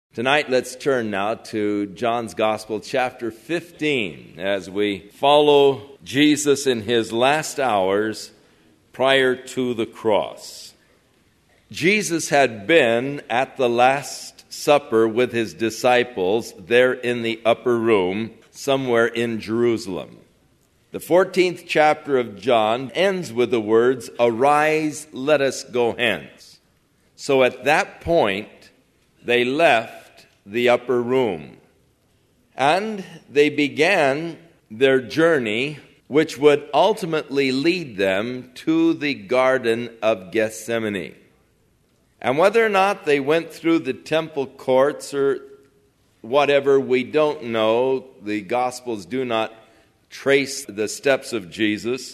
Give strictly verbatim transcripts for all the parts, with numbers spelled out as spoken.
Tonight, let's turn now to John's Gospel, chapter fifteen, as we follow Jesus in his last hours prior to the cross. Jesus had been at the Last Supper with his disciples there in the upper room, somewhere in Jerusalem. The fourteenth chapter of John ends with the words, "Arise, let us go hence." So at that point, they left the upper room, and they began their journey, which would ultimately lead them to the Garden of Gethsemane. And whether or not they went through the temple courts or whatever, we don't know. The Gospels do not trace the steps of Jesus.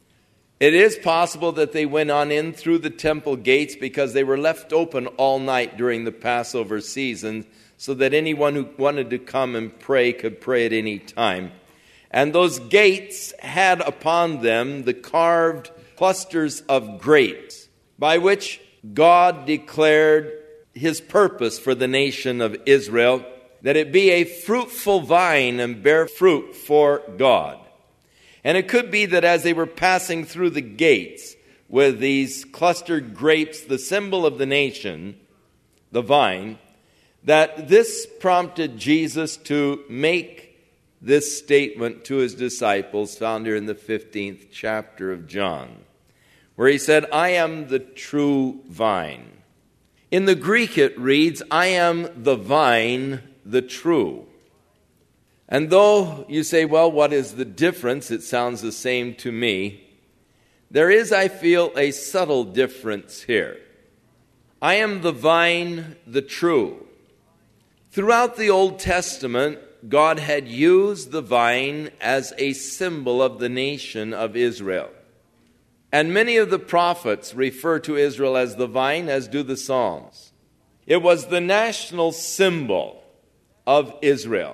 It is possible that they went on in through the temple gates because they were left open all night during the Passover season, so that anyone who wanted to come and pray could pray at any time. And those gates had upon them the carved clusters of grapes, by which God declared his purpose for the nation of Israel, that it be a fruitful vine and bear fruit for God. And it could be that as they were passing through the gates with these clustered grapes, the symbol of the nation, the vine, that this prompted Jesus to make this statement to his disciples found here in the fifteenth chapter of John, where he said, "I am the true vine." In the Greek it reads, "I am the vine, the true." And though you say, well, what is the difference? It sounds the same to me. There is, I feel, a subtle difference here. I am the vine, the true. Throughout the Old Testament, God had used the vine as a symbol of the nation of Israel. And many of the prophets refer to Israel as the vine, as do the Psalms. It was the national symbol of Israel.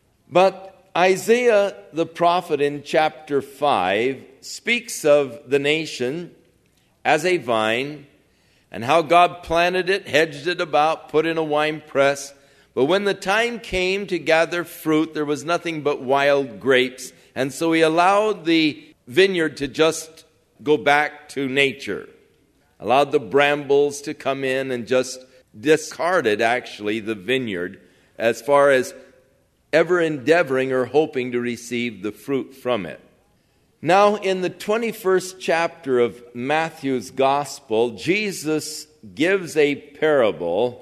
But Isaiah the prophet in chapter five speaks of the nation as a vine and how God planted it, hedged it about, put in a wine press. But when the time came to gather fruit, there was nothing but wild grapes. And so he allowed the vineyard to just go back to nature. Allowed the brambles to come in and just discarded, actually, the vineyard as far as ever endeavoring or hoping to receive the fruit from it. Now, in the twenty-first chapter of Matthew's Gospel, Jesus gives a parable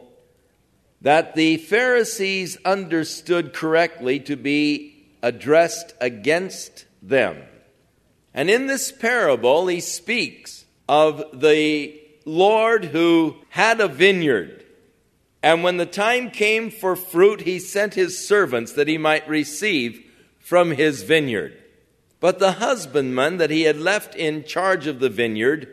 that the Pharisees understood correctly to be addressed against them. And in this parable, he speaks of the Lord who had a vineyard. And when the time came for fruit, he sent his servants that he might receive from his vineyard. But the husbandman that he had left in charge of the vineyard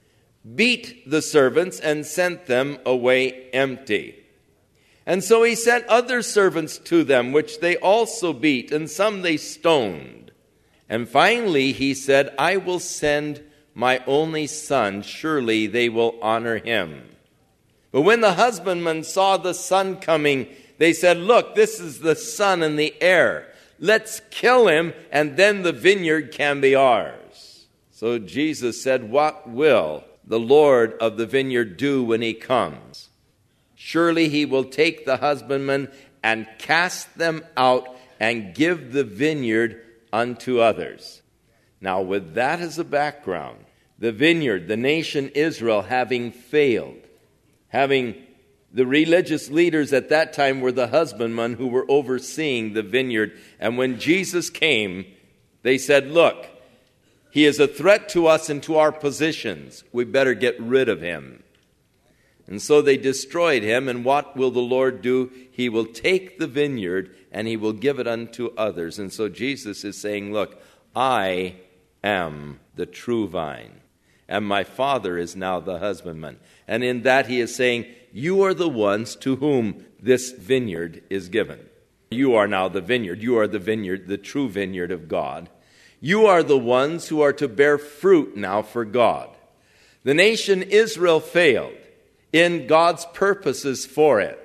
beat the servants and sent them away empty. And so he sent other servants to them, which they also beat, and some they stoned. And finally he said, "I will send my only son, surely they will honor him." But when the husbandmen saw the son coming, they said, "Look, this is the son and the heir. Let's kill him, and then the vineyard can be ours." So Jesus said, "What will the Lord of the vineyard do when he comes? Surely he will take the husbandmen and cast them out and give the vineyard unto others." Now, with that as a background, the vineyard, the nation Israel, having failed, having the religious leaders at that time were the husbandmen who were overseeing the vineyard. And when Jesus came, they said, "Look, he is a threat to us and to our positions. We better get rid of him." And so they destroyed him, and what will the Lord do? He will take the vineyard and he will give it unto others. And so Jesus is saying, look, I am the true vine, and my Father is now the husbandman. And in that he is saying, you are the ones to whom this vineyard is given. You are now the vineyard. You are the vineyard, the true vineyard of God. You are the ones who are to bear fruit now for God. The nation Israel failed in God's purposes for it.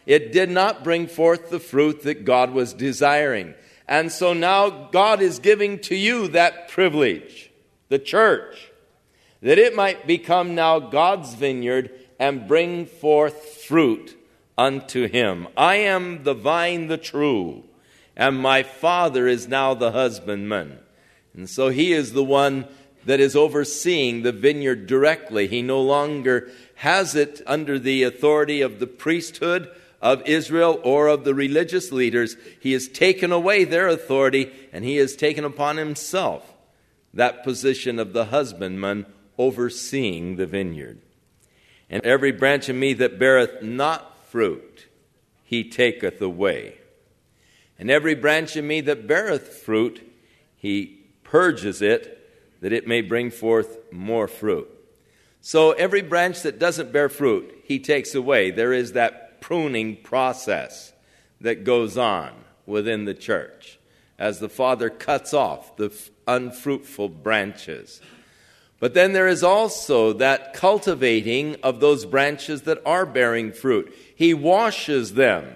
It did not bring forth the fruit that God was desiring. And so now God is giving to you that privilege, the church, that it might become now God's vineyard and bring forth fruit unto him. I am the vine, the true, and my Father is now the husbandman. And so he is the one that is overseeing the vineyard directly. He no longer has it under the authority of the priesthood of Israel or of the religious leaders. He has taken away their authority, and he has taken upon himself that position of the husbandman overseeing the vineyard. And every branch in me that beareth not fruit, he taketh away. And every branch in me that beareth fruit, he purges it, that it may bring forth more fruit. So every branch that doesn't bear fruit, he takes away. There is that pruning process that goes on within the church as the Father cuts off the unfruitful branches. But then there is also that cultivating of those branches that are bearing fruit. He washes them.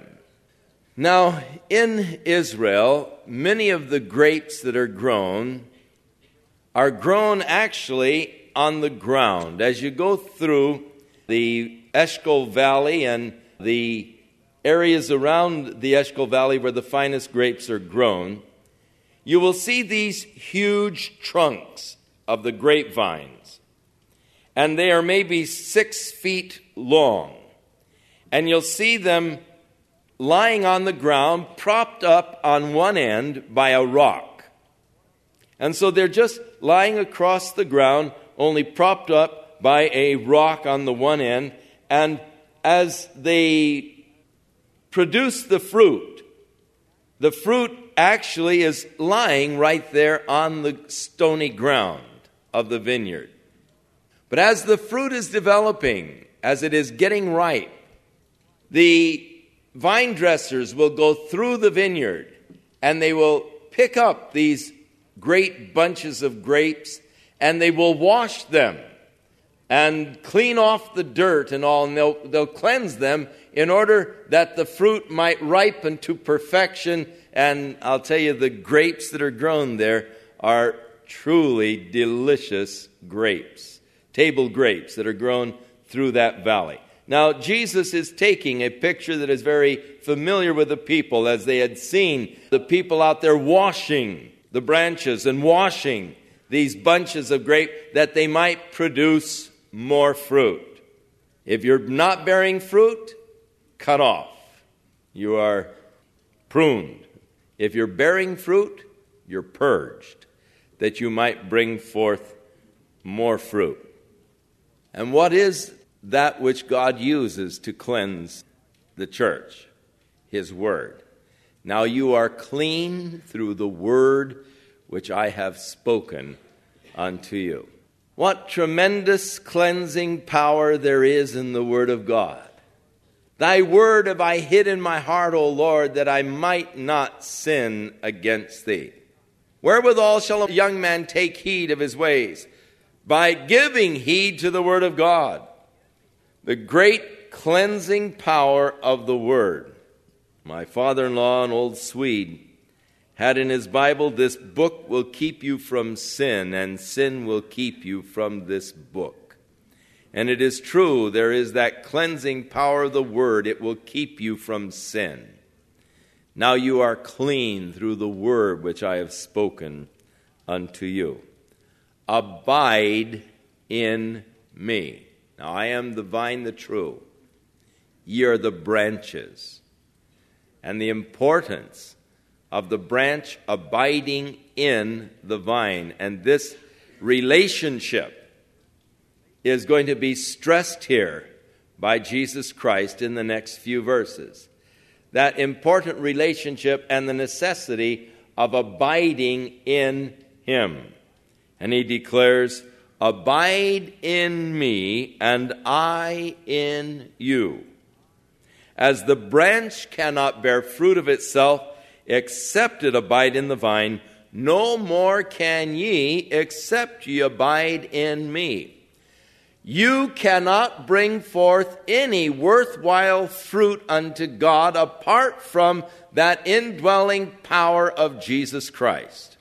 Now, in Israel, many of the grapes that are grown are grown actually on the ground. As you go through the Eshcol Valley and the areas around the Eshcol Valley where the finest grapes are grown, you will see these huge trunks of the grapevines. And they are maybe six feet long. And you'll see them lying on the ground, propped up on one end by a rock. And so they're just lying across the ground, only propped up by a rock on the one end. And as they produce the fruit, the fruit actually is lying right there on the stony ground of the vineyard. But as the fruit is developing, as it is getting ripe, the vine dressers will go through the vineyard and they will pick up these great bunches of grapes and they will wash them and clean off the dirt and all, and they'll, they'll cleanse them in order that the fruit might ripen to perfection. And I'll tell you, the grapes that are grown there are truly delicious grapes, table grapes that are grown through that valley. Now, Jesus is taking a picture that is very familiar with the people as they had seen the people out there washing the branches and washing these bunches of grape that they might produce more fruit. If you're not bearing fruit, cut off. You are pruned. If you're bearing fruit, you're purged, that you might bring forth more fruit. And what is that which God uses to cleanse the church? His word. Now you are clean through the word which I have spoken unto you. What tremendous cleansing power there is in the word of God. Thy word have I hid in my heart, O Lord, that I might not sin against thee. Wherewithal shall a young man take heed of his ways? By giving heed to the word of God. The great cleansing power of the word. My father-in-law, an old Swede, had in his Bible, this book will keep you from sin, and sin will keep you from this book. And it is true, there is that cleansing power of the word. It will keep you from sin. Now you are clean through the word which I have spoken unto you. Abide in me. Now I am the vine, the true. Ye are the branches. And the importance of the branch abiding in the vine. And this relationship is going to be stressed here by Jesus Christ in the next few verses. That important relationship and the necessity of abiding in him. And he declares, abide in me and I in you. As the branch cannot bear fruit of itself, except it abide in the vine, no more can ye, except ye abide in me. You cannot bring forth any worthwhile fruit unto God apart from that indwelling power of Jesus Christ.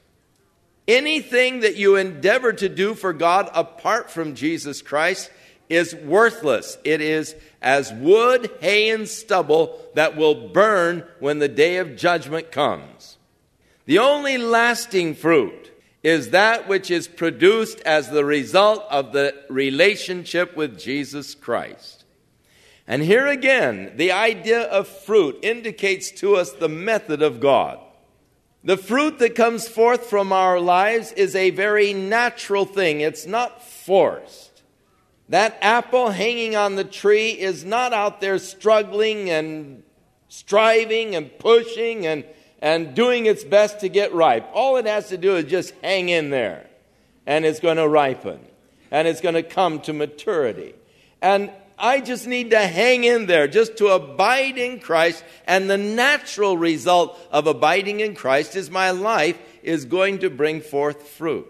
Anything that you endeavor to do for God apart from Jesus Christ is worthless. It is as wood, hay, and stubble that will burn when the day of judgment comes. The only lasting fruit is that which is produced as the result of the relationship with Jesus Christ. And here again, the idea of fruit indicates to us the method of God. The fruit that comes forth from our lives is a very natural thing. It's not forced. That apple hanging on the tree is not out there struggling and striving and pushing and, and doing its best to get ripe. All it has to do is just hang in there, and it's going to ripen, and it's going to come to maturity. And I just need to hang in there, just to abide in Christ. And the natural result of abiding in Christ is my life is going to bring forth fruit.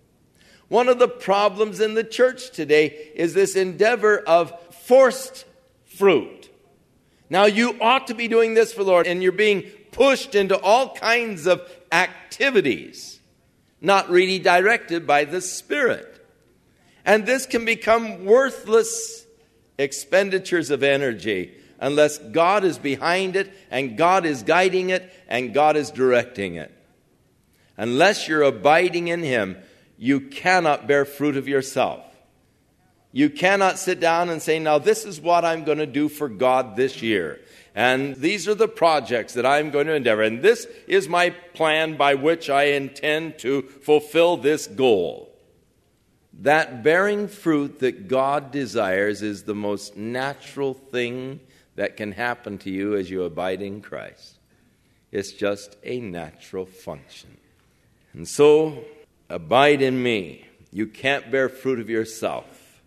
One of the problems in the church today is this endeavor of forced fruit. Now, you ought to be doing this for the Lord, and you're being pushed into all kinds of activities, not really directed by the Spirit. And this can become worthless expenditures of energy unless God is behind it and God is guiding it and God is directing it. Unless you're abiding in Him, you cannot bear fruit of yourself. You cannot sit down and say, now this is what I'm going to do for God this year. And these are the projects that I'm going to endeavor. And this is my plan by which I intend to fulfill this goal. That bearing fruit that God desires is the most natural thing that can happen to you as you abide in Christ. It's just a natural function. And so, abide in me. You can't bear fruit of yourself.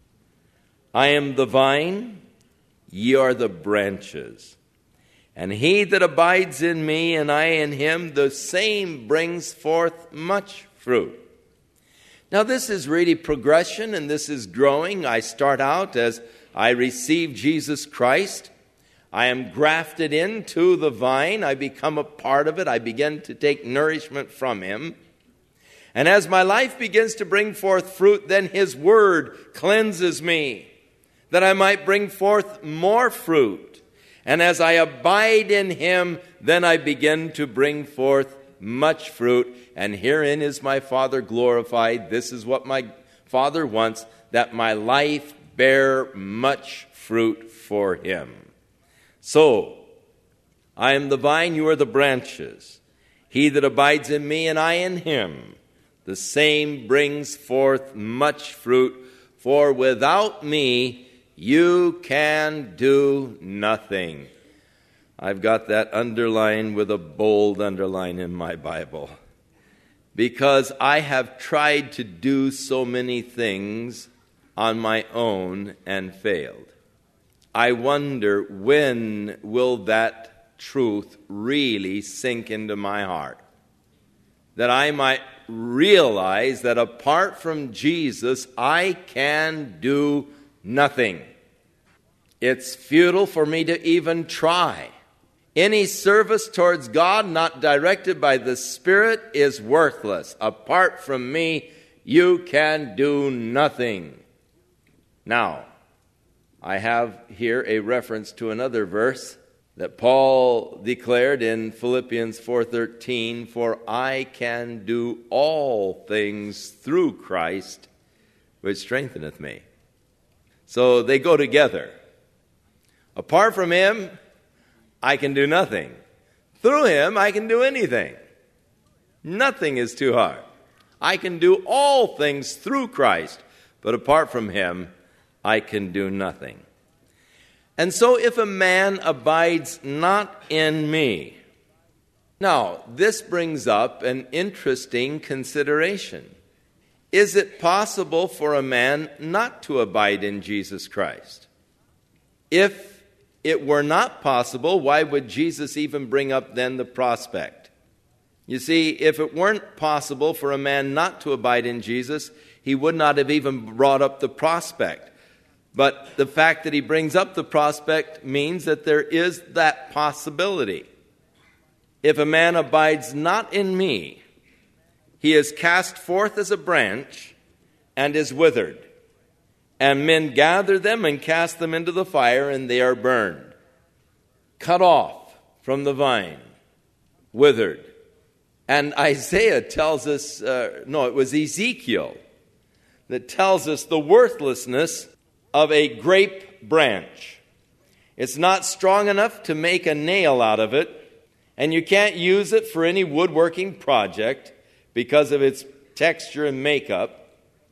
I am the vine, ye are the branches. And he that abides in me and I in him, the same brings forth much fruit. Now, this is really progression, and this is growing. I start out as I receive Jesus Christ. I am grafted into the vine. I become a part of it. I begin to take nourishment from Him. And as my life begins to bring forth fruit, then His Word cleanses me, that I might bring forth more fruit. And as I abide in Him, then I begin to bring forth much fruit. And herein is my Father glorified. This is what my Father wants, that my life bear much fruit for Him. So, I am the vine, you are the branches. He that abides in me and I in him, the same brings forth much fruit. For without me, you can do nothing. I've got that underlined with a bold underline in my Bible. Because I have tried to do so many things on my own and failed. I wonder, when will that truth really sink into my heart? That I might realize that apart from Jesus, I can do nothing. It's futile for me to even try. Any service towards God not directed by the Spirit is worthless. Apart from me, you can do nothing. Now, I have here a reference to another verse that Paul declared in Philippians four thirteen, for I can do all things through Christ, which strengtheneth me. So they go together. Apart from Him, I can do nothing. Through Him, I can do anything. Nothing is too hard. I can do all things through Christ, but apart from Him, I can do nothing. And so if a man abides not in me. Now, this brings up an interesting consideration. Is it possible for a man not to abide in Jesus Christ? If it were not possible, why would Jesus even bring up then the prospect? You see, if it weren't possible for a man not to abide in Jesus, He would not have even brought up the prospect. But the fact that he brings up the prospect means that there is that possibility. If a man abides not in me, he is cast forth as a branch and is withered. And men gather them and cast them into the fire, and they are burned. Cut off from the vine, withered. And Isaiah tells us, uh, no, it was Ezekiel that tells us the worthlessness of a grape branch. It's not strong enough to make a nail out of it, and you can't use it for any woodworking project because of its texture and makeup.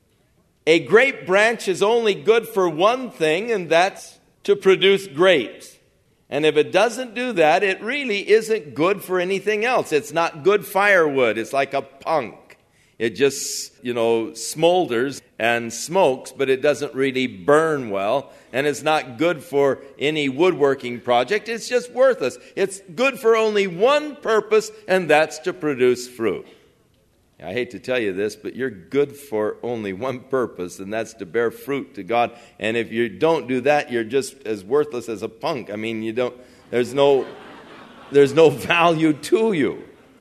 A grape branch is only good for one thing, and that's to produce grapes. And if it doesn't do that, it really isn't good for anything else. It's not good firewood. It's like a punk. It just, you know, smolders and smokes, but it doesn't really burn well. And it's not good for any woodworking project. It's just worthless. It's good for only one purpose, and that's to produce fruit. I hate to tell you this, but you're good for only one purpose, and that's to bear fruit to God. And if you don't do that, you're just as worthless as a punk. I mean, you don't. There's no, there's no value to you.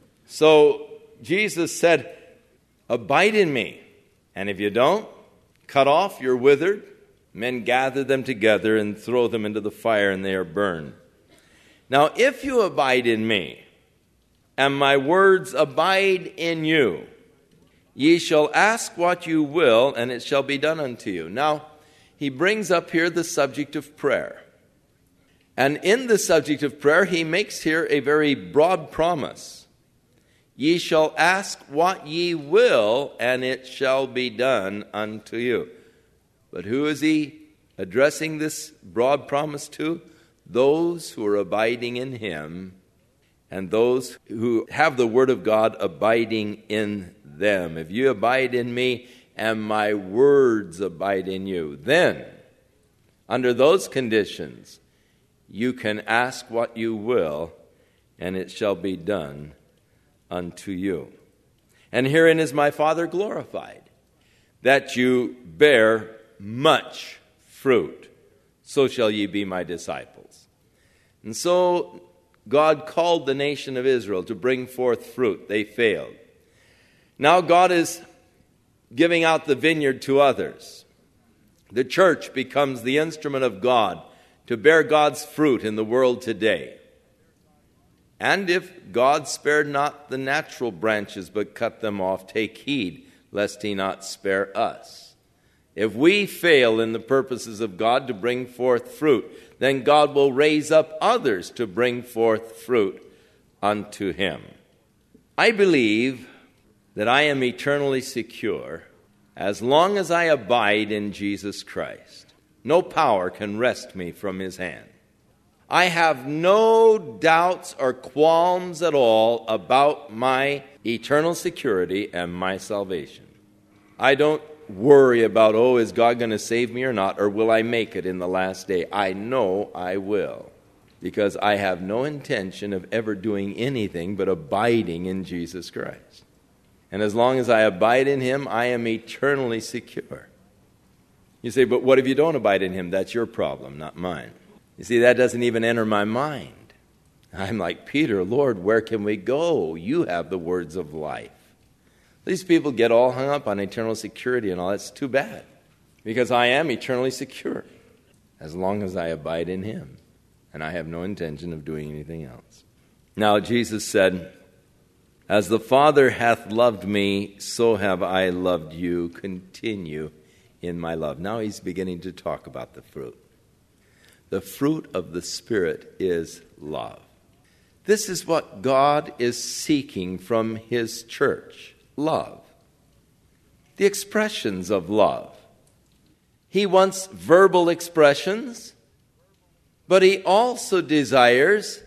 So Jesus said, abide in me. And if you don't, cut off, you're withered. Men gather them together and throw them into the fire, and they are burned. Now, if you abide in me, and my words abide in you, ye shall ask what you will, and it shall be done unto you. Now, he brings up here the subject of prayer. And in the subject of prayer, he makes here a very broad promise. Ye shall ask what ye will, and it shall be done unto you. But who is he addressing this broad promise to? Those who are abiding in him, and those who have the word of God abiding in them. If you abide in me, and my words abide in you, then, under those conditions, you can ask what you will, and it shall be done unto you. And herein is my Father glorified, that you bear much fruit. So shall ye be my disciples. And so God called the nation of Israel to bring forth fruit. They failed. Now God is giving out the vineyard to others. The church becomes the instrument of God to bear God's fruit in the world today. And if God spared not the natural branches, but cut them off, take heed, lest he not spare us. If we fail in the purposes of God to bring forth fruit, then God will raise up others to bring forth fruit unto him. I believe that I am eternally secure as long as I abide in Jesus Christ. No power can wrest me from his hand. I have no doubts or qualms at all about my eternal security and my salvation. I don't worry about, oh, is God going to save me or not, or will I make it in the last day? I know I will, because I have no intention of ever doing anything but abiding in Jesus Christ. And as long as I abide in him, I am eternally secure. You say, but what if you don't abide in him? That's your problem, not mine. You see, that doesn't even enter my mind. I'm like Peter, Lord, where can we go? You have the words of life. These people get all hung up on eternal security and all. That's too bad, because I am eternally secure as long as I abide in him, and I have no intention of doing anything else. Now, Jesus said, as the Father hath loved me, so have I loved you. Continue in my love. Now he's beginning to talk about the fruit. The fruit of the Spirit is love. This is what God is seeking from his church, love. The expressions of love. He wants verbal expressions, but he also desires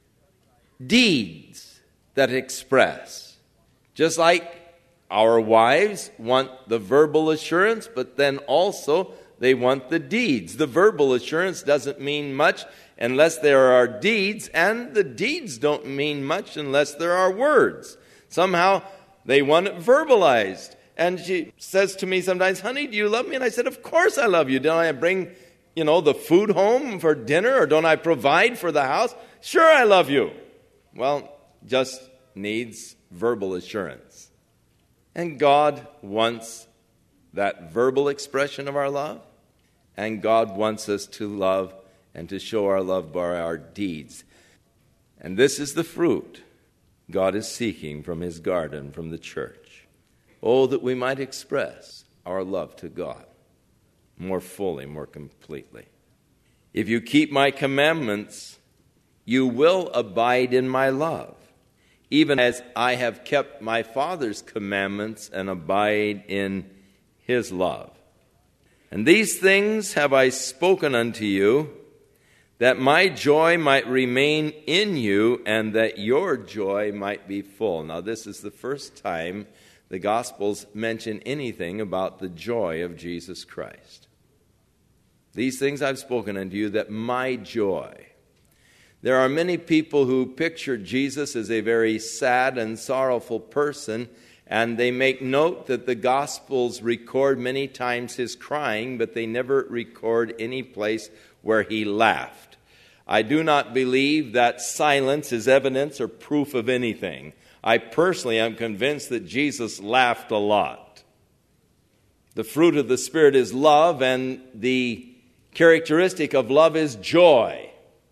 deeds that express. Just like our wives want the verbal assurance, but then also they want the deeds. The verbal assurance doesn't mean much unless there are deeds, and the deeds don't mean much unless there are words. Somehow they want it verbalized. And she says to me sometimes, honey, do you love me? And I said, of course I love you. Don't I bring you know, the food home for dinner, or don't I provide for the house? Sure, I love you. Well, just needs verbal assurance. And God wants that verbal expression of our love, and God wants us to love and to show our love by our deeds. And this is the fruit God is seeking from his garden, from the church. Oh, that we might express our love to God more fully, more completely. If you keep my commandments, you will abide in my love, even as I have kept my Father's commandments and abide in his love. And these things have I spoken unto you, that my joy might remain in you, and that your joy might be full. Now, this is the first time the Gospels mention anything about the joy of Jesus Christ. These things I've spoken unto you, that my joy. There are many people who picture Jesus as a very sad and sorrowful person, and they make note that the Gospels record many times his crying, but they never record any place where he laughed. I do not believe that silence is evidence or proof of anything. I personally am convinced that Jesus laughed a lot. The fruit of the Spirit is love, and the characteristic of love is joy.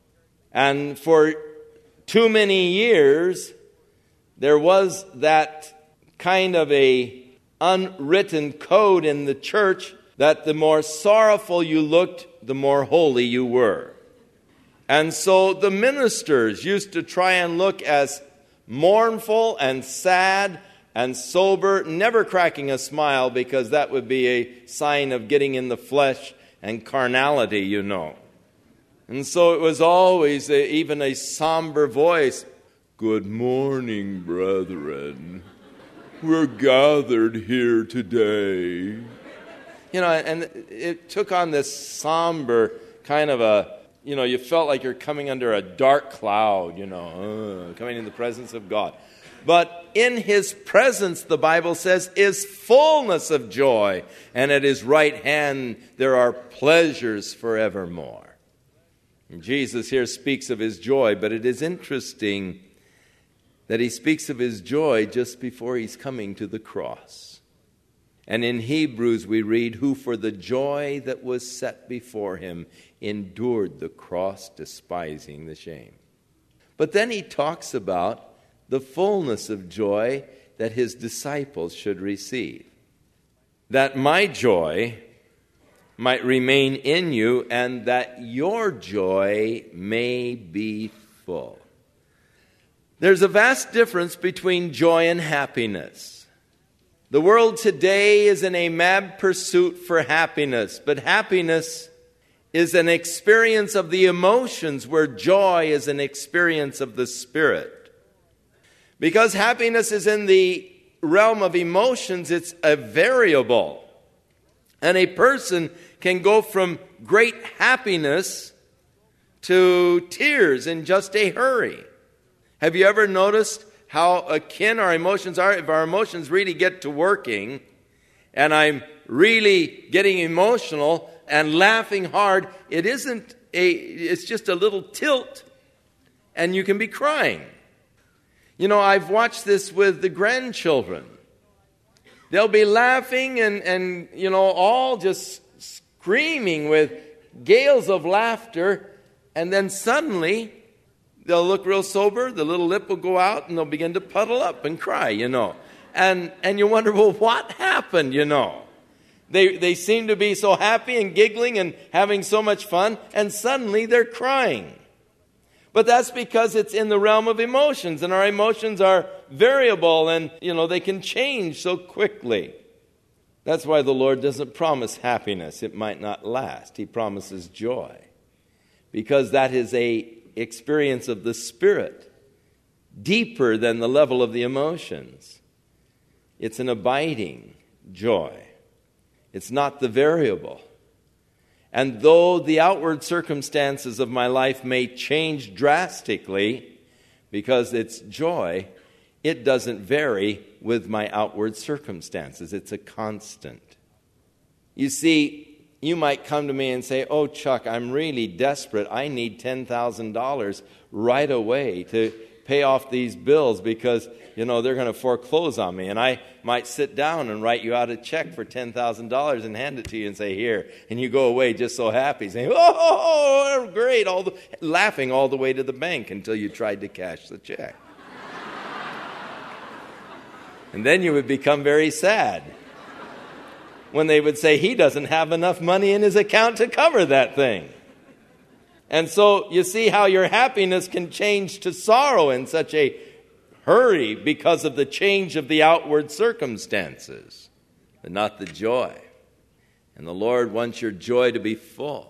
And for too many years, there was that kind of a unwritten code in the church that the more sorrowful you looked, the more holy you were. And so the ministers used to try and look as mournful and sad and sober, never cracking a smile, because that would be a sign of getting in the flesh and carnality, you know. And so it was always a, even a somber voice. Good morning, brethren. We're gathered here today. You know, and it took on this somber kind of a, you know, you felt like you're coming under a dark cloud, you know, uh, coming in the presence of God. But in his presence, the Bible says, is fullness of joy, and at his right hand there are pleasures forevermore. And Jesus here speaks of his joy, but it is interesting that he speaks of his joy just before he's coming to the cross. And in Hebrews we read, who for the joy that was set before him endured the cross, despising the shame. But then he talks about the fullness of joy that his disciples should receive. That my joy might remain in you, and that your joy may be full. There's a vast difference between joy and happiness. The world today is in a mad pursuit for happiness, but happiness is an experience of the emotions, where joy is an experience of the Spirit. Because happiness is in the realm of emotions, it's a variable. And a person can go from great happiness to tears in just a hurry. Have you ever noticed how akin our emotions are? If our emotions really get to working, and I'm really getting emotional and laughing hard, it isn't a, it's just a little tilt, and you can be crying. You know, I've watched this with the grandchildren. They'll be laughing and, and, you know, all just screaming with gales of laughter, and then suddenly they'll look real sober, the little lip will go out, and they'll begin to puddle up and cry, you know. And and you wonder, well, what happened, you know? They they seem to be so happy and giggling and having so much fun, and suddenly they're crying. But that's because it's in the realm of emotions, and our emotions are variable, and, you know, they can change so quickly. That's why the Lord doesn't promise happiness. It might not last. He promises joy, because that is a experience of the Spirit, deeper than the level of the emotions. It's an abiding joy. It's not the variable. And though the outward circumstances of my life may change drastically, because it's joy, it doesn't vary with my outward circumstances. It's a constant. You see, You might come to me and say, oh, Chuck, I'm really desperate. I need ten thousand dollars right away to pay off these bills because, you know, they're going to foreclose on me. And I might sit down and write you out a check for ten thousand dollars and hand it to you and say, here. And you go away just so happy, saying, oh, great, all the, laughing all the way to the bank until you tried to cash the check. And then you would become very sad when they would say, he doesn't have enough money in his account to cover that thing. And so you see how your happiness can change to sorrow in such a hurry because of the change of the outward circumstances, but not the joy. And the Lord wants your joy to be full.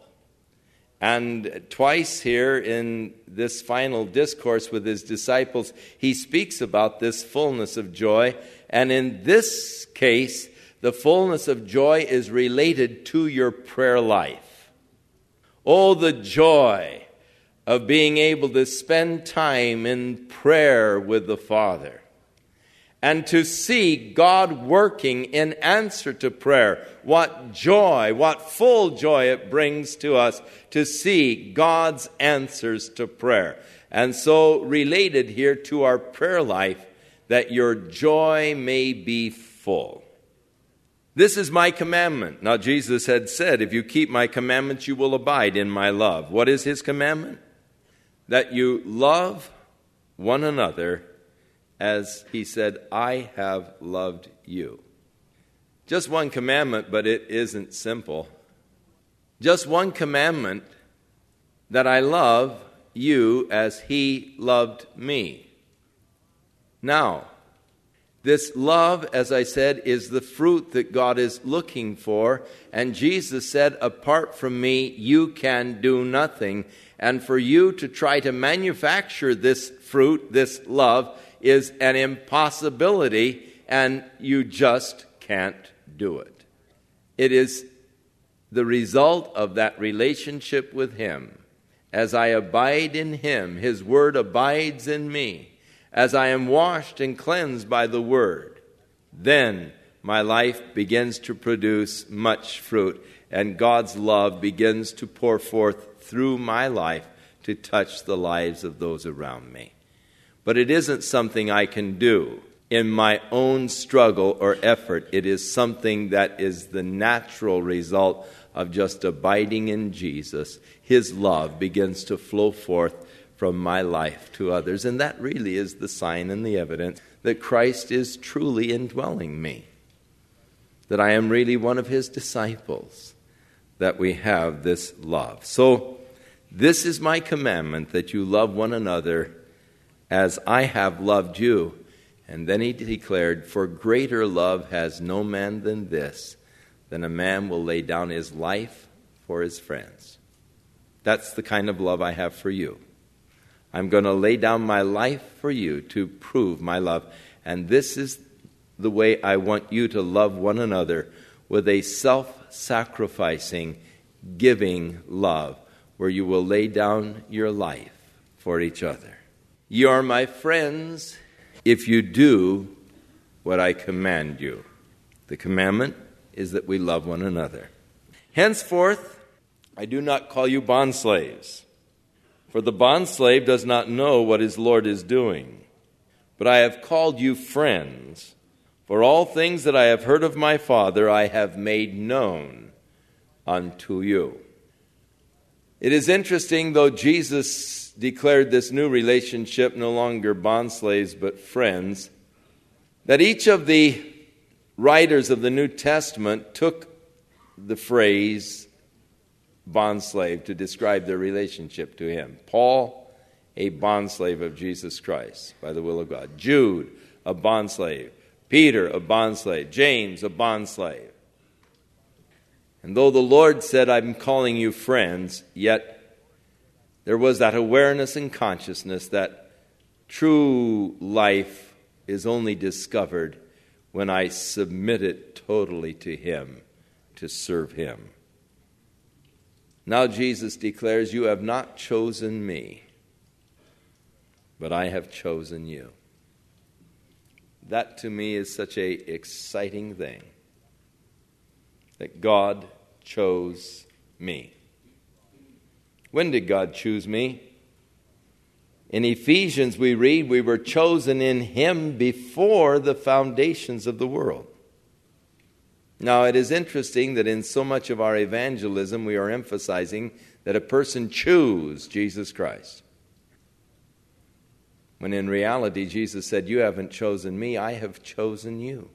And twice here in this final discourse with his disciples, he speaks about this fullness of joy. And in this case, the fullness of joy is related to your prayer life. Oh, the joy of being able to spend time in prayer with the Father and to see God working in answer to prayer. What joy, what full joy it brings to us to see God's answers to prayer. And so related here to our prayer life, that your joy may be full. This is my commandment. Now, Jesus had said, if you keep my commandments, you will abide in my love. What is his commandment? That you love one another as he said, I have loved you. Just one commandment, but it isn't simple. Just one commandment, that I love you as he loved me. Now, this love, as I said, is the fruit that God is looking for. And Jesus said, apart from me, you can do nothing. And for you to try to manufacture this fruit, this love, is an impossibility, and you just can't do it. It is the result of that relationship with him. As I abide in him, his word abides in me. As I am washed and cleansed by the word, then my life begins to produce much fruit, and God's love begins to pour forth through my life to touch the lives of those around me. But it isn't something I can do in my own struggle or effort. It is something that is the natural result of just abiding in Jesus. His love begins to flow forth from my life to others. And that really is the sign and the evidence that Christ is truly indwelling me, that I am really one of his disciples, that we have this love. So this is my commandment, that you love one another as I have loved you. And then he declared, for greater love has no man than this, than a man will lay down his life for his friends. That's the kind of love I have for you. I'm going to lay down my life for you to prove my love. And this is the way I want you to love one another, with a self-sacrificing, giving love, where you will lay down your life for each other. You are my friends if you do what I command you. The commandment is that we love one another. Henceforth, I do not call you bondslaves. For the bondslave does not know what his Lord is doing. But I have called you friends, for all things that I have heard of my Father I have made known unto you. It is interesting, though Jesus declared this new relationship, no longer bondslaves but friends, that each of the writers of the New Testament took the phrase bondslave to describe their relationship to him. Paul, a bondslave of Jesus Christ by the will of God. Jude, a bondslave. Peter, a bondslave. James, a bondslave. And though the Lord said, I'm calling you friends, yet there was that awareness and consciousness that true life is only discovered when I submit it totally to him, to serve him. Now Jesus declares, you have not chosen me, but I have chosen you. That to me is such an exciting thing, that God chose me. When did God choose me? In Ephesians we read, we were chosen in Him before the foundations of the world. Now it is interesting that in so much of our evangelism we are emphasizing that a person choose Jesus Christ. When in reality Jesus said, you haven't chosen me, I have chosen you.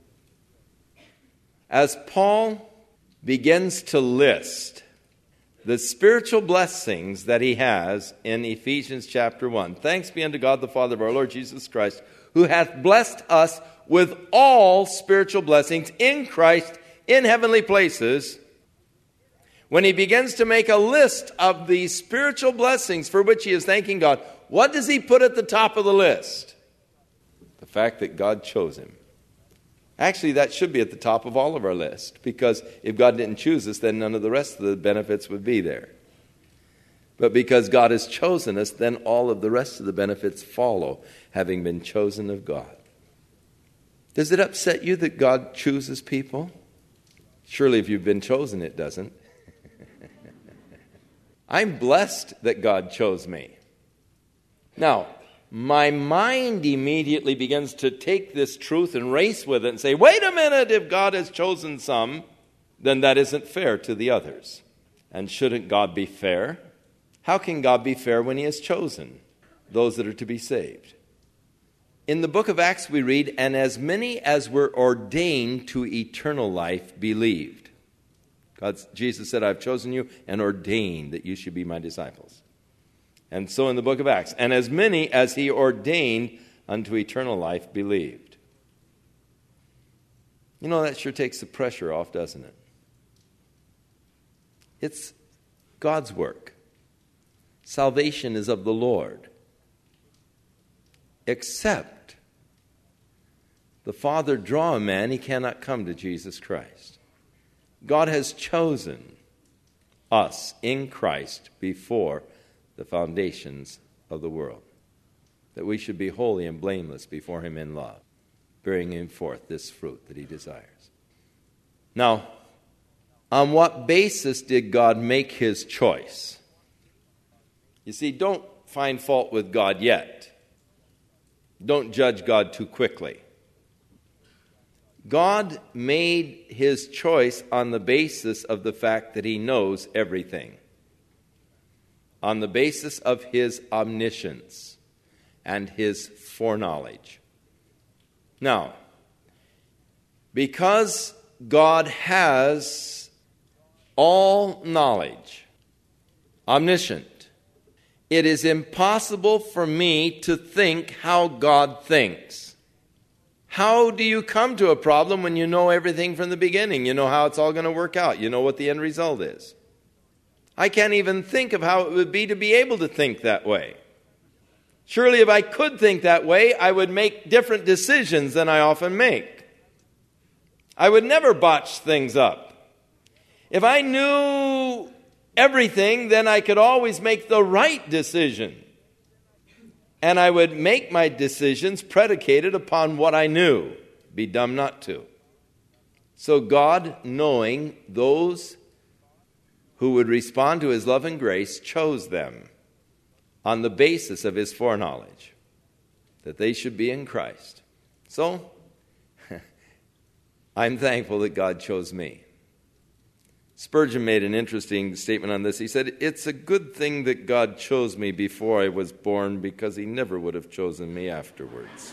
As Paul begins to list the spiritual blessings that he has in Ephesians chapter one. Thanks be unto God the Father of our Lord Jesus Christ, who hath blessed us with all spiritual blessings in Christ in heavenly places. When he begins to make a list of the spiritual blessings for which he is thanking God, what does he put at the top of the list? The fact that God chose him. Actually, that should be at the top of all of our list, because if God didn't choose us, then none of the rest of the benefits would be there. But because God has chosen us, then all of the rest of the benefits follow, having been chosen of God. Does it upset you that God chooses people? Surely if you've been chosen, it doesn't. I'm blessed that God chose me. Now, my mind immediately begins to take this truth and race with it and say, wait a minute, if God has chosen some, then that isn't fair to the others. And shouldn't God be fair? How can God be fair when He has chosen those that are to be saved? In the book of Acts we read, and as many as were ordained to eternal life believed. God, Jesus said, I've chosen you and ordained that you should be my disciples. And so in the book of Acts, and as many as He ordained unto eternal life believed. You know, that sure takes the pressure off, doesn't it? It's God's work. Salvation is of the Lord. Except the Father draw a man, he cannot come to Jesus Christ. God has chosen us in Christ before the foundations of the world, that we should be holy and blameless before Him in love, bearing Him forth this fruit that He desires. Now, on what basis did God make His choice? You see, don't find fault with God yet. Don't judge God too quickly. God made His choice on the basis of the fact that He knows everything. On the basis of His omniscience and His foreknowledge. Now, because God has all knowledge, omniscient, it is impossible for me to think how God thinks. How do you come to a problem when you know everything from the beginning? You know how it's all going to work out. You know what the end result is. I can't even think of how it would be to be able to think that way. Surely if I could think that way, I would make different decisions than I often make. I would never botch things up. If I knew everything, then I could always make the right decision. And I would make my decisions predicated upon what I knew. Be dumb not to. So God, knowing those who would respond to His love and grace, chose them on the basis of His foreknowledge, that they should be in Christ. So, I'm thankful that God chose me. Spurgeon made an interesting statement on this. He said, it's a good thing that God chose me before I was born, because He never would have chosen me afterwards.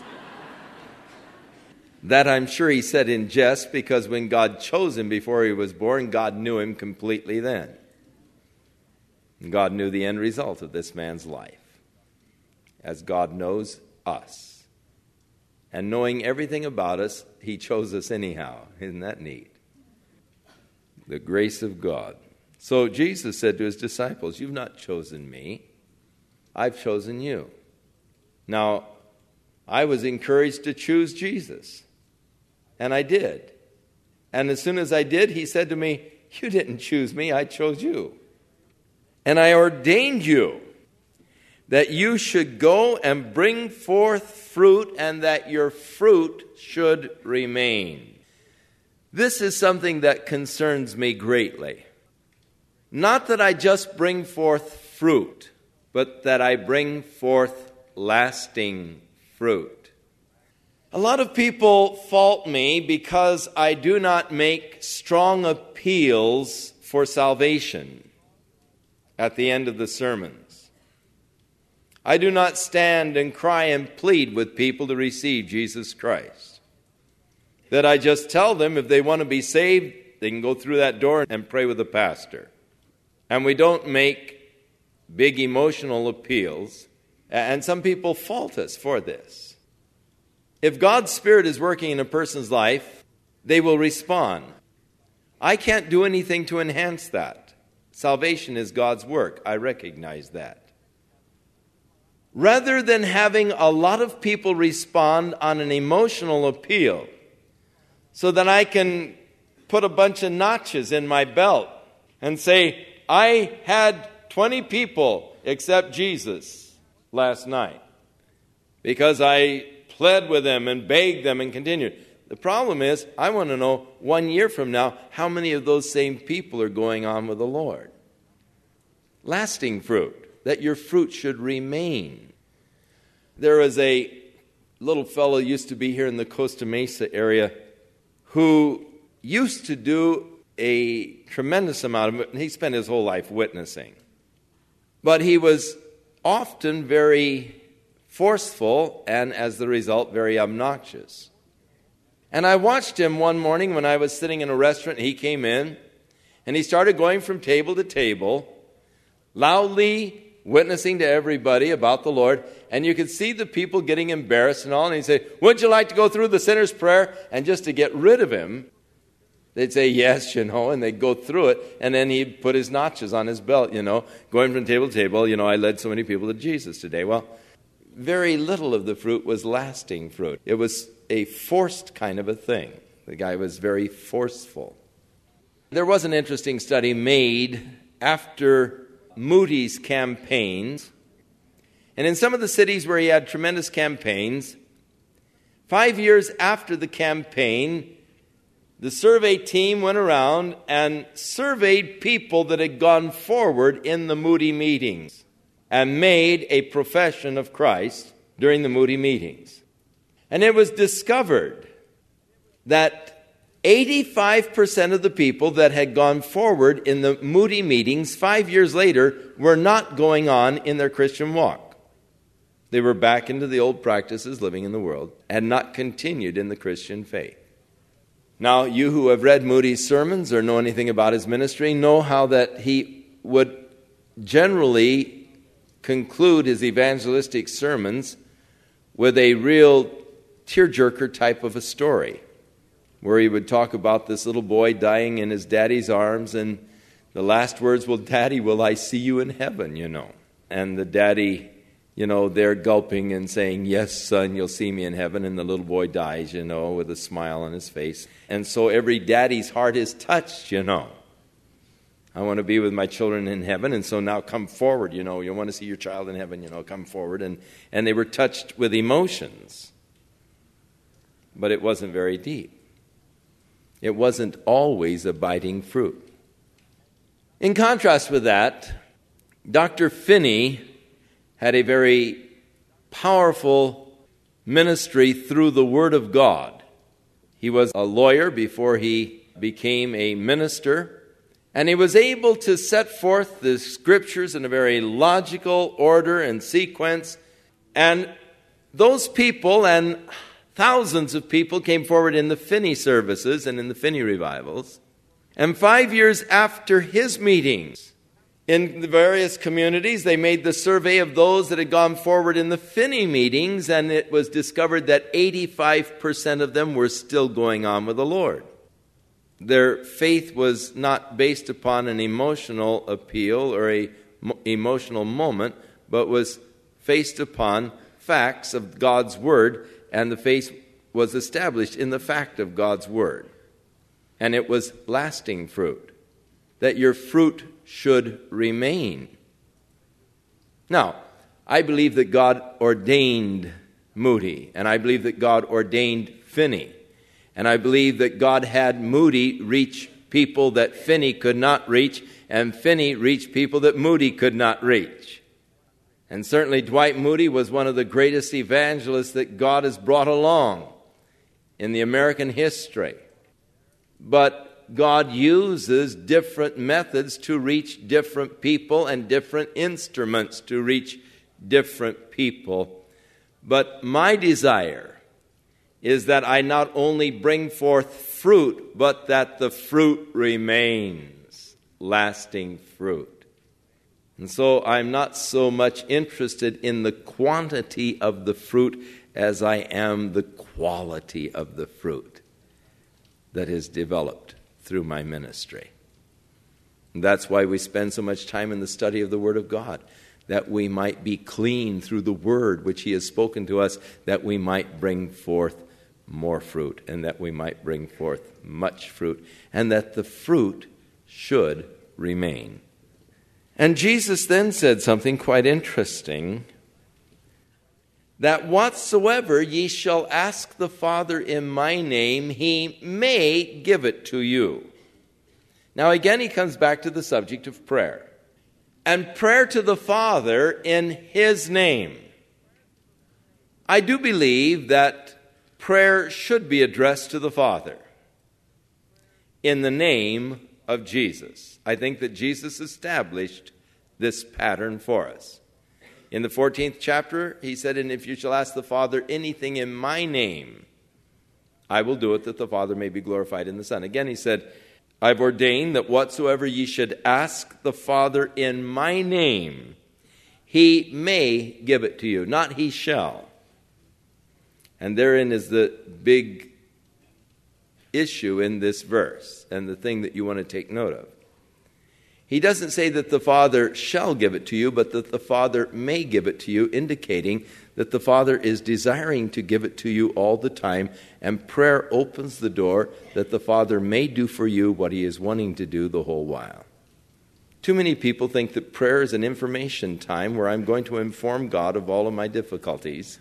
That I'm sure he said in jest, because when God chose him before he was born, God knew him completely then. And God knew the end result of this man's life, as God knows us. And knowing everything about us, He chose us anyhow. Isn't that neat? The grace of God. So Jesus said to His disciples, you've not chosen me, I've chosen you. Now, I was encouraged to choose Jesus. And I did. And as soon as I did, He said to me, you didn't choose me, I chose you. And I ordained you that you should go and bring forth fruit, and that your fruit should remain. This is something that concerns me greatly. Not that I just bring forth fruit, but that I bring forth lasting fruit. A lot of people fault me because I do not make strong appeals for salvation at the end of the sermons. I do not stand and cry and plead with people to receive Jesus Christ. That I just tell them if they want to be saved, they can go through that door and pray with the pastor. And we don't make big emotional appeals. And some people fault us for this. If God's Spirit is working in a person's life, they will respond. I can't do anything to enhance that. Salvation is God's work. I recognize that. Rather than having a lot of people respond on an emotional appeal so that I can put a bunch of notches in my belt and say, I had twenty people accept Jesus last night because I pled with them and begged them and continued. The problem is, I want to know one year from now how many of those same people are going on with the Lord. Lasting fruit, that your fruit should remain. There was a little fellow used to be here in the Costa Mesa area who used to do a tremendous amount of it, and he spent his whole life witnessing. But he was often very forceful and, as the result, very obnoxious. And I watched him one morning when I was sitting in a restaurant. He came in, and he started going from table to table, loudly witnessing to everybody about the Lord. And you could see the people getting embarrassed and all. And he'd say, would you like to go through the sinner's prayer? And just to get rid of him, they'd say, yes, you know, and they'd go through it. And then he'd put his notches on his belt, you know, going from table to table. You know, I led so many people to Jesus today. Well, very little of the fruit was lasting fruit. It was a forced kind of a thing. The guy was very forceful. There was an interesting study made after Moody's campaigns. And in some of the cities where he had tremendous campaigns, five years after the campaign, the survey team went around and surveyed people that had gone forward in the Moody meetings and made a profession of Christ during the Moody meetings. And it was discovered that eighty-five percent of the people that had gone forward in the Moody meetings five years later were not going on in their Christian walk. They were back into the old practices living in the world and not continued in the Christian faith. Now, you who have read Moody's sermons or know anything about his ministry know how that he would generally conclude his evangelistic sermons with a real tearjerker type of a story, where he would talk about this little boy dying in his daddy's arms, and the last words, well, Daddy, will I see you in heaven, you know? And the daddy, you know, they're gulping and saying, yes, son, you'll see me in heaven. And the little boy dies, you know, with a smile on his face. And so every daddy's heart is touched, you know. I want to be with my children in heaven, and so now come forward, you know. You want to see your child in heaven, you know, come forward. And, and they were touched with emotions. But it wasn't very deep. It wasn't always abiding fruit. In contrast with that, Doctor Finney had a very powerful ministry through the Word of God. He was a lawyer before he became a minister, and he was able to set forth the Scriptures in a very logical order and sequence. And those people and thousands of people came forward in the Finney services and in the Finney revivals. And five years after his meetings in the various communities, they made the survey of those that had gone forward in the Finney meetings, and it was discovered that eighty-five percent of them were still going on with the Lord. Their faith was not based upon an emotional appeal or a mo- emotional moment, but was based upon facts of God's Word, and the faith was established in the fact of God's Word. And it was lasting fruit, that your fruit should remain. Now, I believe that God ordained Moody, and I believe that God ordained Finney, and I believe that God had Moody reach people that Finney could not reach, and Finney reached people that Moody could not reach. And certainly Dwight Moody was one of the greatest evangelists that God has brought along in the American history. But God uses different methods to reach different people and different instruments to reach different people. But my desire is that I not only bring forth fruit, but that the fruit remains, lasting fruit. And so I'm not so much interested in the quantity of the fruit as I am the quality of the fruit that is developed through my ministry. And that's why we spend so much time in the study of the Word of God, that we might be clean through the Word which He has spoken to us, that we might bring forth more fruit, and that we might bring forth much fruit, and that the fruit should remain. And Jesus then said something quite interesting, that whatsoever ye shall ask the Father in my name, He may give it to you. Now again He comes back to the subject of prayer. And prayer to the Father in His name. I do believe that prayer should be addressed to the Father in the name of Jesus. I think that Jesus established this pattern for us. In the fourteenth chapter, He said, and if you shall ask the Father anything in my name, I will do it, that the Father may be glorified in the Son. Again, He said, I've ordained that whatsoever ye should ask the Father in my name, He may give it to you, not He shall. And therein is the big issue in this verse, and the thing that you want to take note of. He doesn't say that the Father shall give it to you, but that the Father may give it to you, indicating that the Father is desiring to give it to you all the time, and prayer opens the door that the Father may do for you what He is wanting to do the whole while. Too many people think that prayer is an information time where I'm going to inform God of all of my difficulties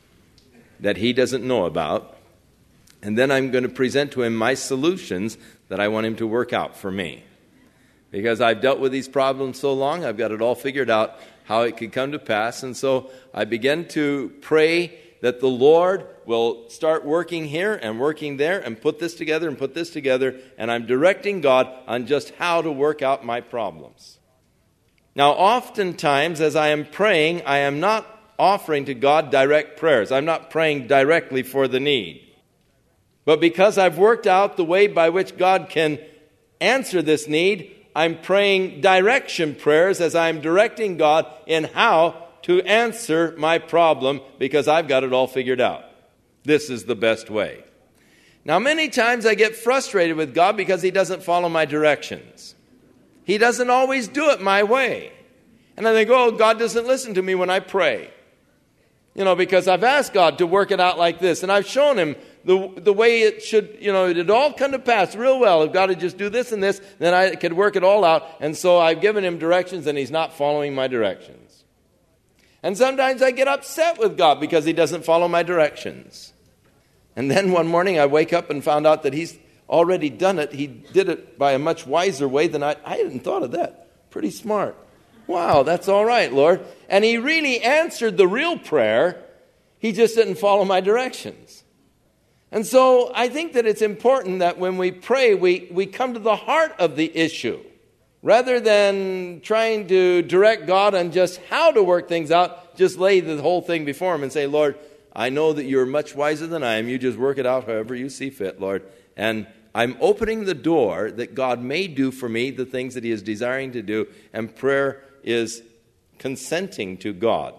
that He doesn't know about, and then I'm going to present to Him my solutions that I want Him to work out for me. Because I've dealt with these problems so long, I've got it all figured out how it could come to pass. And so I begin to pray that the Lord will start working here and working there and put this together and put this together. And I'm directing God on just how to work out my problems. Now, oftentimes as I am praying, I am not offering to God direct prayers. I'm not praying directly for the need. But because I've worked out the way by which God can answer this need, I'm praying direction prayers as I'm directing God in how to answer my problem, because I've got it all figured out. This is the best way. Now, many times I get frustrated with God because He doesn't follow my directions. He doesn't always do it my way. And I think, oh, God doesn't listen to me when I pray. You know, because I've asked God to work it out like this, and I've shown Him the the way it should, you know, it'd all come to pass real well. If God would just do this and this, then I could work it all out. And so I've given Him directions, and He's not following my directions. And sometimes I get upset with God because He doesn't follow my directions. And then one morning I wake up and found out that He's already done it. He did it by a much wiser way than I, I hadn't thought of that. Pretty smart. Wow, that's all right, Lord. And He really answered the real prayer. He just didn't follow my directions. And so I think that it's important that when we pray, we, we come to the heart of the issue. Rather than trying to direct God on just how to work things out, just lay the whole thing before Him and say, Lord, I know that You're much wiser than I am. You just work it out however You see fit, Lord. And I'm opening the door that God may do for me the things that He is desiring to do. And prayer is consenting to God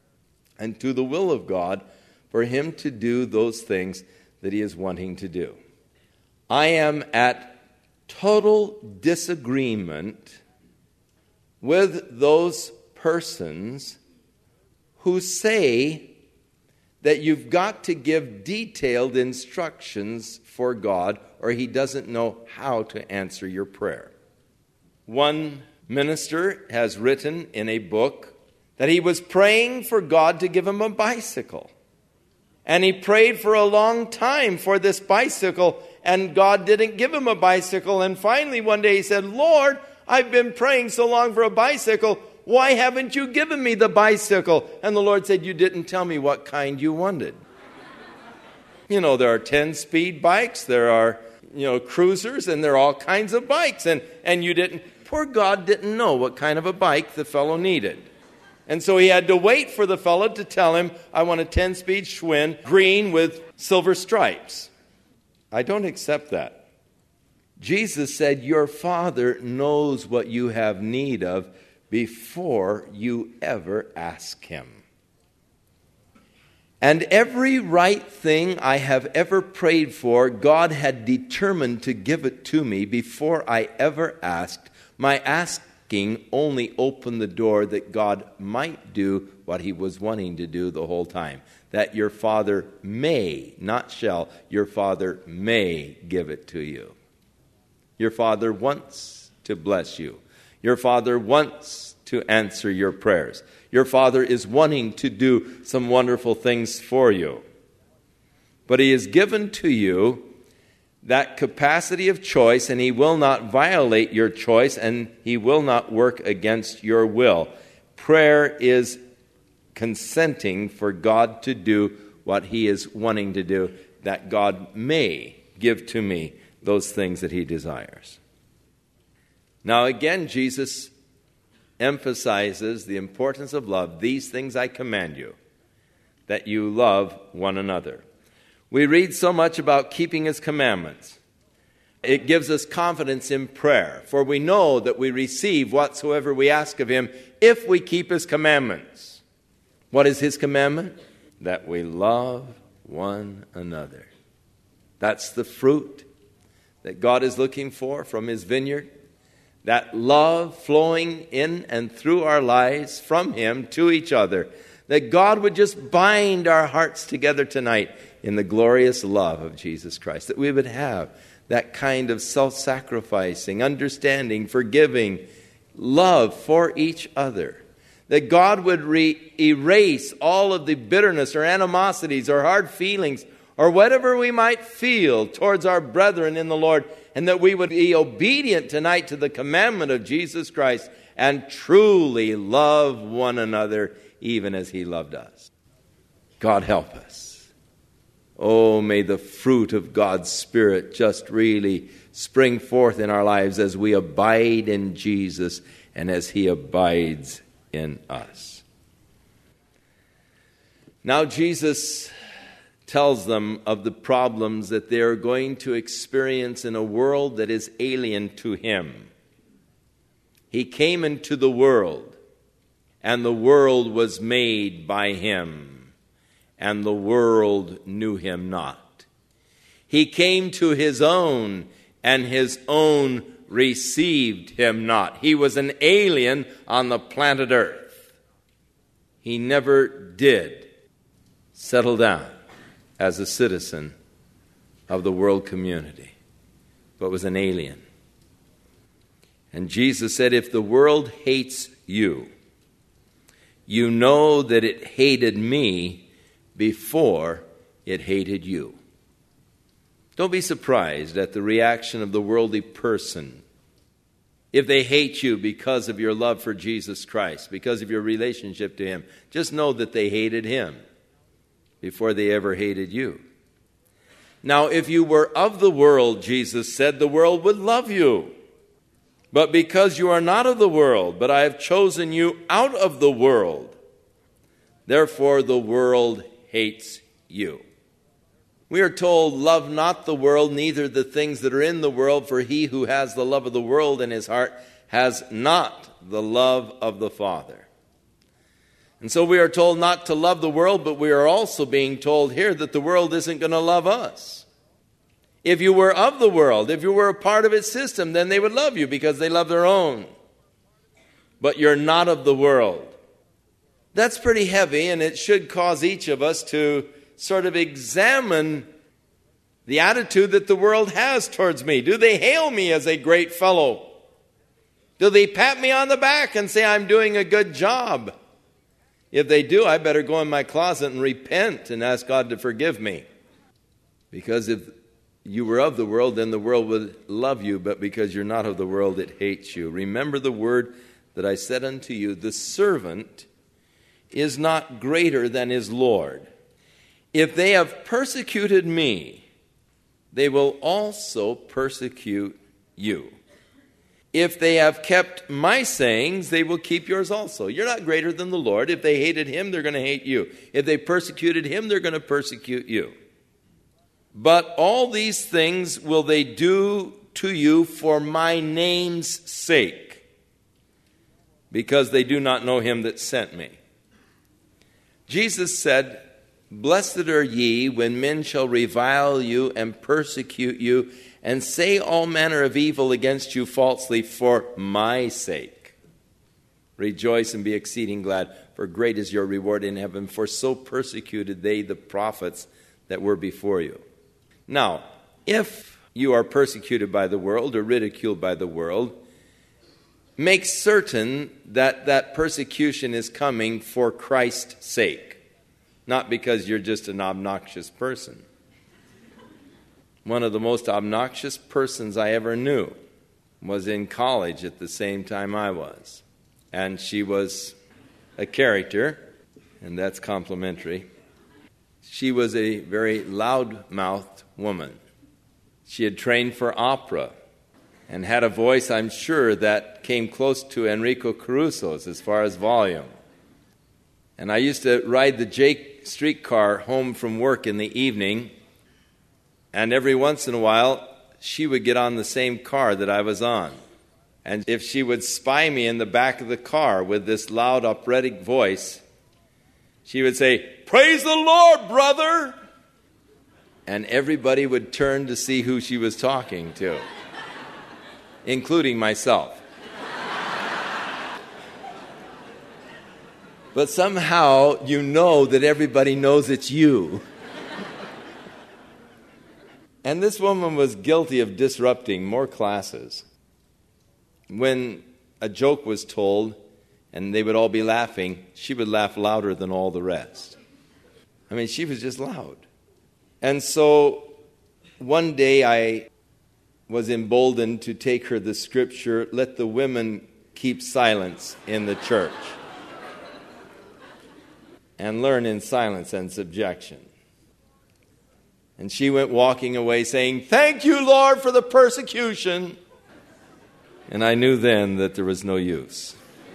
and to the will of God for Him to do those things that He is wanting to do. I am at total disagreement with those persons who say that you've got to give detailed instructions for God or He doesn't know how to answer your prayer. One minister has written in a book that he was praying for God to give him a bicycle. And he prayed for a long time for this bicycle, and God didn't give him a bicycle. And finally one day he said, Lord, I've been praying so long for a bicycle. Why haven't you given me the bicycle? And the Lord said, you didn't tell me what kind you wanted. You know, there are ten-speed bikes, there are, you know, cruisers, and there are all kinds of bikes. And, and you didn't, poor God didn't know what kind of a bike the fellow needed. And so he had to wait for the fellow to tell him, I want a ten-speed Schwinn, green with silver stripes. I don't accept that. Jesus said, your Father knows what you have need of before you ever ask him. And every right thing I have ever prayed for, God had determined to give it to me before I ever asked. My asking only opened the door that God might do what he was wanting to do the whole time. That your Father may, not shall, your Father may give it to you. Your Father wants to bless you. Your Father wants to answer your prayers. Your Father is wanting to do some wonderful things for you. But he has given to you that capacity of choice, and he will not violate your choice, and he will not work against your will. Prayer is consenting for God to do what he is wanting to do, that God may give to me those things that he desires. Now again, Jesus emphasizes the importance of love. These things I command you, that you love one another. We read so much about keeping his commandments. It gives us confidence in prayer, for we know that we receive whatsoever we ask of him if we keep his commandments. What is his commandment? That we love one another. That's the fruit that God is looking for from his vineyard. That love flowing in and through our lives from him to each other. That God would just bind our hearts together tonight in the glorious love of Jesus Christ. That we would have that kind of self-sacrificing, understanding, forgiving love for each other. That God would re- erase all of the bitterness or animosities or hard feelings or whatever we might feel towards our brethren in the Lord, and that we would be obedient tonight to the commandment of Jesus Christ and truly love one another even as he loved us. God help us. Oh, may the fruit of God's Spirit just really spring forth in our lives as we abide in Jesus and as he abides in us. Now Jesus tells them of the problems that they are going to experience in a world that is alien to him. He came into the world, and the world was made by him, and the world knew him not. He came to his own, and his own received him not. He was an alien on the planet Earth. He never did settle down as a citizen of the world community, but was an alien. And Jesus said, if the world hates you, you know that it hated me before it hated you. Don't be surprised at the reaction of the worldly person if they hate you because of your love for Jesus Christ, because of your relationship to him. Just know that they hated him before they ever hated you. Now, if you were of the world, Jesus said, the world would love you. But because you are not of the world, but I have chosen you out of the world, therefore the world hates you. We are told, love not the world, neither the things that are in the world, for he who has the love of the world in his heart has not the love of the Father. And so we are told not to love the world, but we are also being told here that the world isn't going to love us. If you were of the world, if you were a part of its system, then they would love you because they love their own. But you're not of the world. That's pretty heavy, and it should cause each of us to sort of examine the attitude that the world has towards me. Do they hail me as a great fellow? Do they pat me on the back and say I'm doing a good job? If they do, I better go in my closet and repent and ask God to forgive me. Because if you were of the world, then the world would love you, but because you're not of the world, it hates you. Remember the word that I said unto you, the servant is not greater than his Lord. If they have persecuted me, they will also persecute you. If they have kept my sayings, they will keep yours also. You're not greater than the Lord. If they hated him, they're going to hate you. If they persecuted him, they're going to persecute you. But all these things will they do to you for my name's sake, because they do not know him that sent me. Jesus said, blessed are ye when men shall revile you and persecute you and say all manner of evil against you falsely for my sake. Rejoice and be exceeding glad, for great is your reward in heaven, for so persecuted they the prophets that were before you. Now, if you are persecuted by the world or ridiculed by the world, make certain that that persecution is coming for Christ's sake, not because you're just an obnoxious person. One of the most obnoxious persons I ever knew was in college at the same time I was. And she was a character, and that's complimentary. She was a very loud-mouthed woman. She had trained for opera and had a voice, I'm sure, that came close to Enrico Caruso's as far as volume. And I used to ride the Jake streetcar home from work in the evening, and every once in a while, she would get on the same car that I was on. And if she would spy me in the back of the car with this loud operatic voice, she would say, "Praise the Lord, brother!" And everybody would turn to see who she was talking to, including myself. But somehow you know that everybody knows it's you. And this woman was guilty of disrupting more classes. When a joke was told and they would all be laughing, she would laugh louder than all the rest. I mean, she was just loud. And so one day I was emboldened to take her the scripture, "Let the women keep silence in the church and learn in silence and subjection." And she went walking away saying, "Thank you, Lord, for the persecution." And I knew then that there was no use.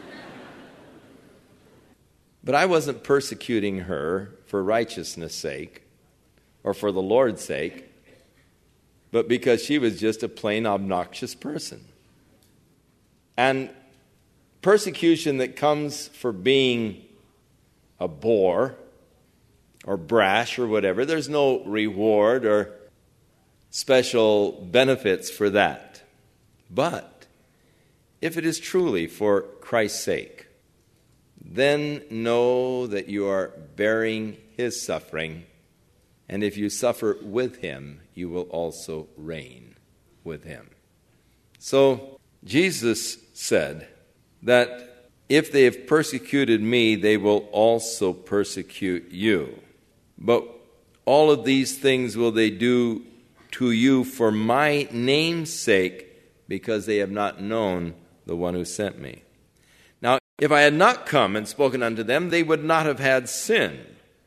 But I wasn't persecuting her for righteousness' sake or for the Lord's sake, but because she was just a plain obnoxious person. And persecution that comes for being a bore or brash or whatever, there's no reward or special benefits for that. But if it is truly for Christ's sake, then know that you are bearing his suffering, and if you suffer with him, you will also reign with him. So Jesus said that if they have persecuted me, they will also persecute you. But all of these things will they do to you for my name's sake, because they have not known the one who sent me. Now, if I had not come and spoken unto them, they would not have had sin.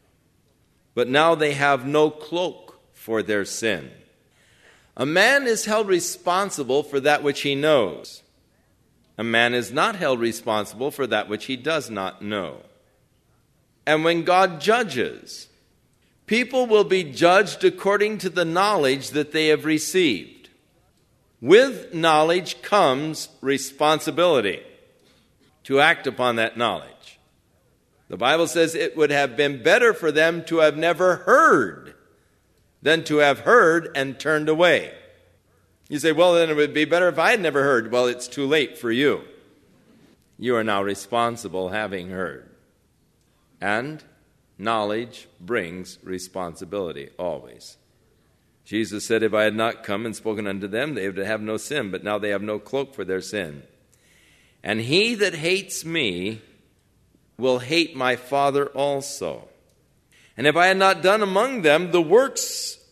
But now they have no cloak for their sin. A man is held responsible for that which he knows. A man is not held responsible for that which he does not know. And when God judges, people will be judged according to the knowledge that they have received. With knowledge comes responsibility to act upon that knowledge. The Bible says it would have been better for them to have never heard than to have heard and turned away. You say, well, then it would be better if I had never heard. Well, it's too late for you. You are now responsible having heard. And knowledge brings responsibility always. Jesus said, if I had not come and spoken unto them, they would have no sin, but now they have no cloak for their sin. And he that hates me will hate my Father also. And if I had not done among them the works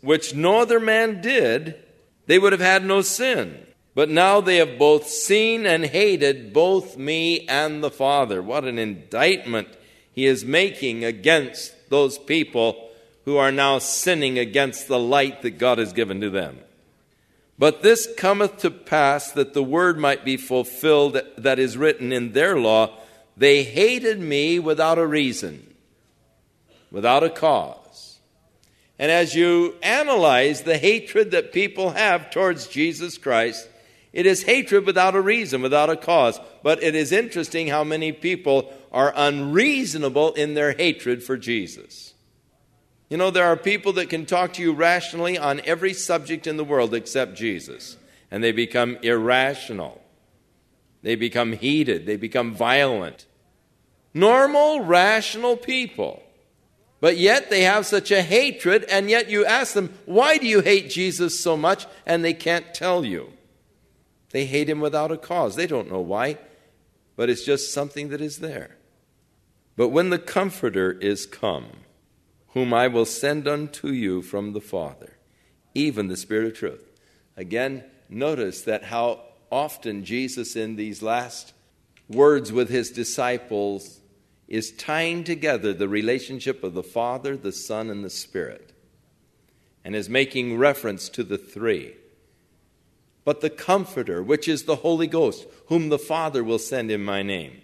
which no other man did, they would have had no sin. But now they have both seen and hated both me and the Father. What an indictment he is making against those people who are now sinning against the light that God has given to them. But this cometh to pass that the word might be fulfilled that is written in their law, they hated me without a reason, without a cause. And as you analyze the hatred that people have towards Jesus Christ, it is hatred without a reason, without a cause. But it is interesting how many people are unreasonable in their hatred for Jesus. You know, there are people that can talk to you rationally on every subject in the world except Jesus. And they become irrational. They become heated. They become violent. Normal, rational people. But yet they have such a hatred, and yet you ask them, why do you hate Jesus so much? And they can't tell you. They hate him without a cause. They don't know why, but it's just something that is there. But when the Comforter is come, whom I will send unto you from the Father, even the Spirit of truth. Again, notice that how often Jesus in these last words with his disciples is tying together the relationship of the Father, the Son, and the Spirit, and is making reference to the three. But the Comforter, which is the Holy Ghost, whom the Father will send in my name.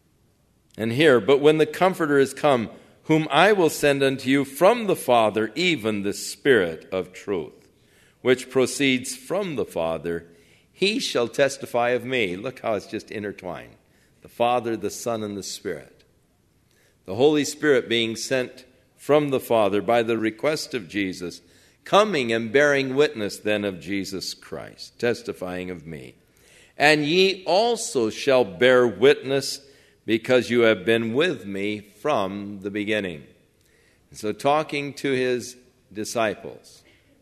And here, but when the Comforter is come, whom I will send unto you from the Father, even the Spirit of truth, which proceeds from the Father, he shall testify of me. Look how it's just intertwined. The Father, the Son, and the Spirit. The Holy Spirit being sent from the Father by the request of Jesus, coming and bearing witness then of Jesus Christ, testifying of me. And ye also shall bear witness, because you have been with me from the beginning. And so talking to his disciples,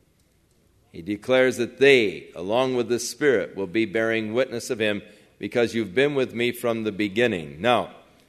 he declares that they, along with the Spirit, will be bearing witness of him, because you've been with me from the beginning. Now,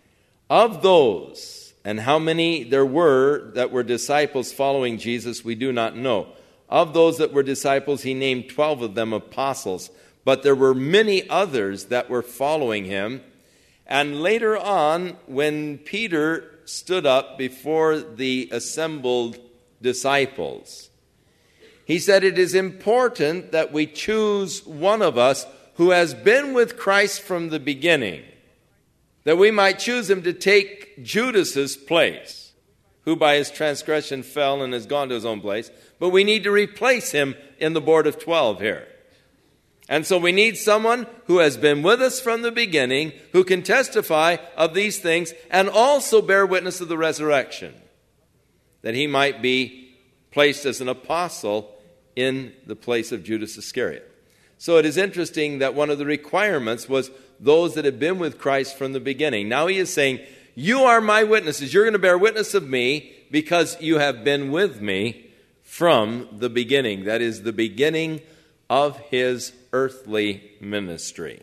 of those, and how many there were that were disciples following Jesus, we do not know. Of those that were disciples, he named twelve of them apostles. But there were many others that were following him. And later on, when Peter stood up before the assembled disciples, he said, it is important that we choose one of us who has been with Christ from the beginning, that we might choose him to take Judas's place, who by his transgression fell and has gone to his own place. But we need to replace him in the board of twelve here. And so we need someone who has been with us from the beginning, who can testify of these things and also bear witness of the resurrection, that he might be placed as an apostle in the place of Judas Iscariot. So it is interesting that one of the requirements was those that had been with Christ from the beginning. Now he is saying, you are my witnesses. You're going to bear witness of me because you have been with me from the beginning. That is the beginning of his earthly ministry.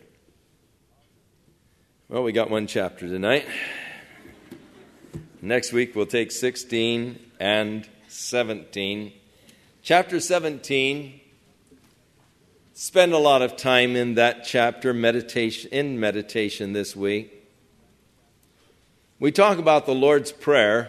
Well, we got one chapter tonight. Next week we'll take sixteen and seventeen. Chapter seventeen, spend a lot of time in that chapter, meditation in meditation this week. We talk about the Lord's Prayer.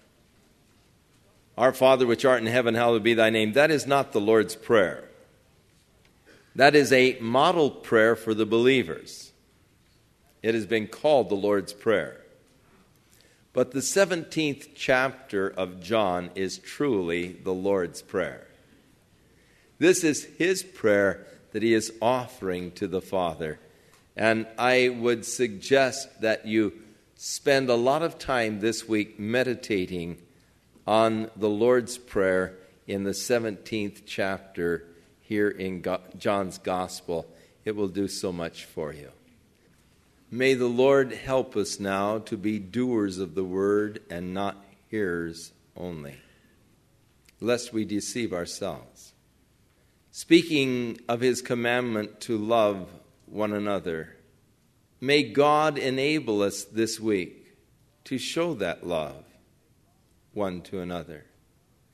Our Father which art in heaven, hallowed be thy name. That is not the Lord's Prayer. That is a model prayer for the believers. It has been called the Lord's Prayer. But the seventeenth chapter of John is truly the Lord's Prayer. This is his prayer that he is offering to the Father. And I would suggest that you spend a lot of time this week meditating on the Lord's Prayer in the seventeenth chapter here in John's Gospel. It will do so much for you. May the Lord help us now to be doers of the word and not hearers only, lest we deceive ourselves. Speaking of his commandment to love one another, may God enable us this week to show that love one to another.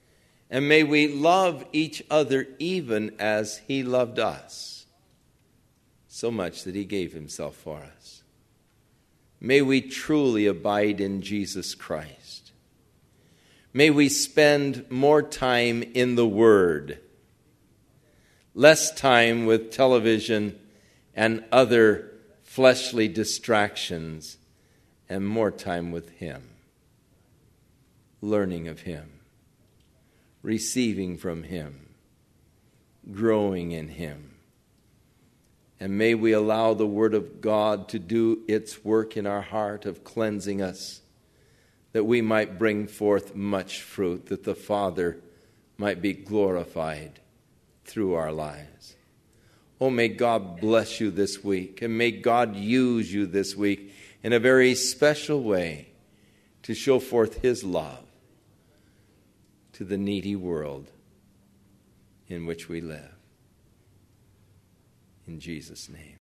And may we love each other even as he loved us, so much that he gave himself for us. May we truly abide in Jesus Christ. May we spend more time in the Word, less time with television and other fleshly distractions, and more time with him, learning of him, receiving from him, growing in him. And may we allow the Word of God to do its work in our heart of cleansing us, that we might bring forth much fruit, that the Father might be glorified through our lives. Oh, may God bless you this week, and may God use you this week in a very special way to show forth his love to the needy world in which we live. In Jesus' name.